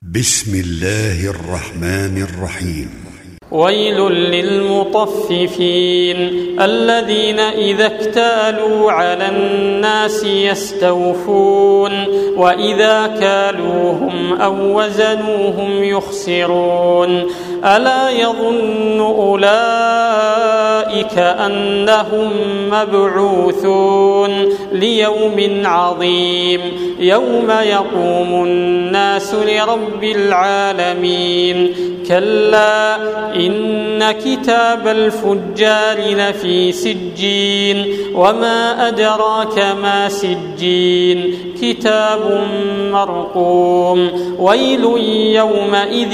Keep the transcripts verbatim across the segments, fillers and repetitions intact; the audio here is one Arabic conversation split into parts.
بسم الله الرحمن الرحيم. ويل للمطففين الذين إذا اكتالوا على الناس يستوفون وإذا كالوهم أو وزنوهم يخسرون ألا يظن أولئك أنهم مبعوثون ليوم عظيم يوم يقوم الناس لرب العالمين كلا إن كتاب الفجار لفي سجين وما أدراك ما سجين كتاب مرقوم ويل يومئذ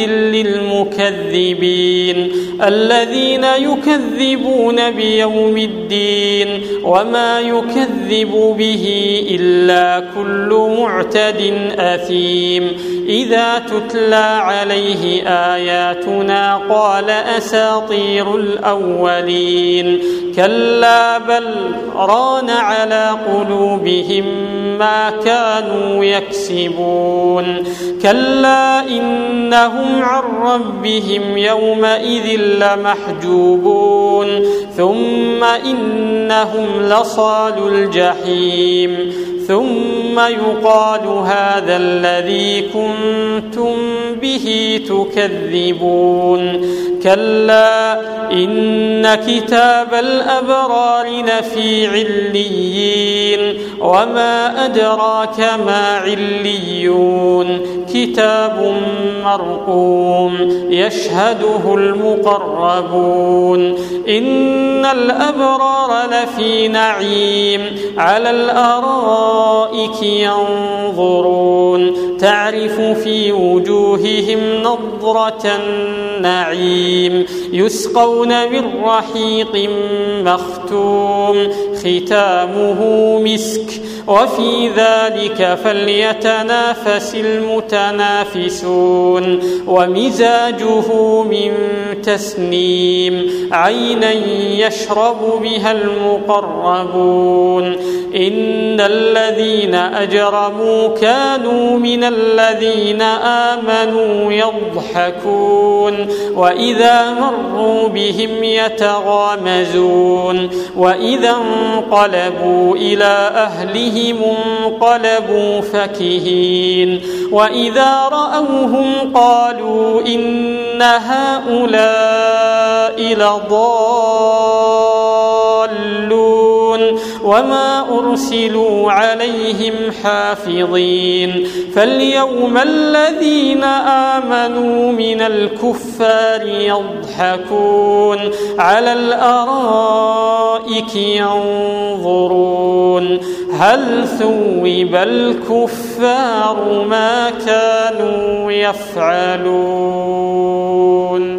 للمكذبين الذين يكذبون بيوم الدين وما يكذب به إلا كل معتد أثيم إذا تتلى عليه آياتنا قال أساطير الأولين كلا بل ران على قلوبهم ما كانوا يكسبون كلا إنهم عن ربهم يومئذ لمحجوبون ثم إنهم لصالو الجحيم ثم يقال هذا الذي كنتم به تكذبون كلا إن كتاب الأبرار لفي عليين وما أدراك ما عليون كتاب مرقوم يشهده المقربون إن الأبرار لفي نعيم على الأرائك ينظرون تعرف في وجوههم نضرة النعيم يسقون من رحيق مختوم ختامه مسك وفي ذلك فليتنافس المتنافسون ومزاجه من تسنيم عينا يشرب بها المقربون إن الذين أجرموا كانوا من الذين آمنوا يضحكون وإذا مروا بهم يتغامزون وإذا انقلبوا إلى أهلهم انقلبوا فكهين وإذا رأوهم قالوا إن هؤلاء لضالون وما أرسلوا عليهم حافظين فاليوم الذين آمنوا من الكفار يضحكون على الأرائك ينظرون هل ثوب الكفار ما كانوا يفعلون.